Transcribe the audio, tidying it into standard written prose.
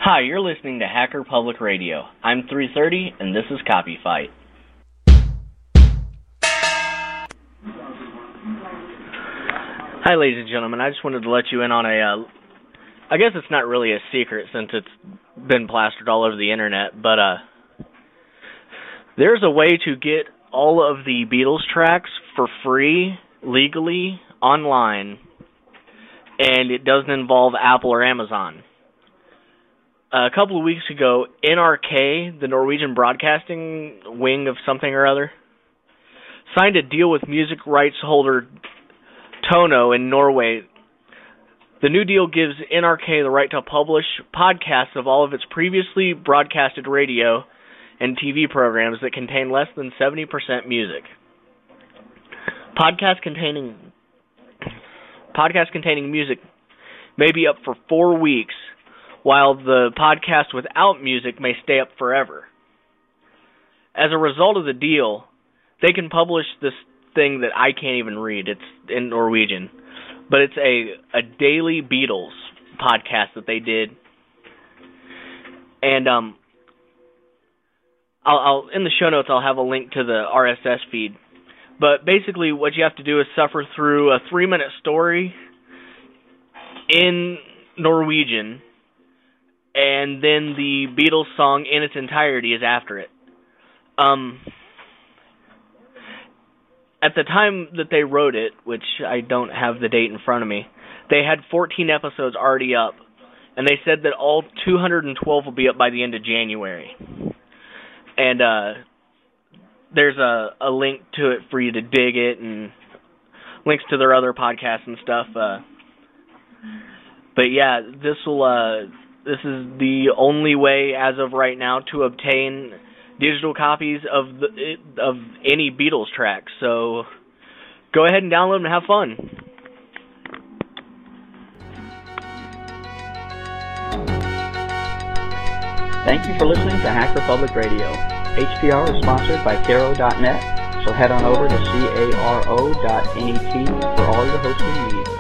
Hi, you're listening to Hacker Public Radio. I'm 330, and this is Copy Fight. Hi, ladies and gentlemen. I just wanted to let you in on I guess it's not really a secret since it's been plastered all over the internet, but there's a way to get all of the Beatles tracks for free, legally, online, and it doesn't involve Apple or Amazon. A couple of weeks ago, NRK, the Norwegian broadcasting wing of something or other, signed a deal with music rights holder Tono in Norway. The new deal gives NRK the right to publish podcasts of all of its previously broadcasted radio and TV programs that contain less than 70% music. Podcasts containing music may be up for 4 weeks, while the podcast without music may stay up forever. As a result of the deal, they can publish this thing that I can't even read. It's in Norwegian. But it's a daily Beatles podcast that they did. And I'll in the show notes I'll have a link to the RSS feed. But basically what you have to do is suffer through a 3-minute story in Norwegian, and then the Beatles song in its entirety is after it. At the time that they wrote it, which I don't have the date in front of me, they had 14 episodes already up, and they said that all 212 will be up by the end of January. And there's a link to it for you to dig it, and links to their other podcasts and stuff. But yeah, this is the only way as of right now to obtain digital copies of any Beatles tracks. So go ahead and download them and have fun. Thank you for listening to Hacker Public Radio. HPR is sponsored by Caro.net, so head on over to caro.net for all your hosting needs.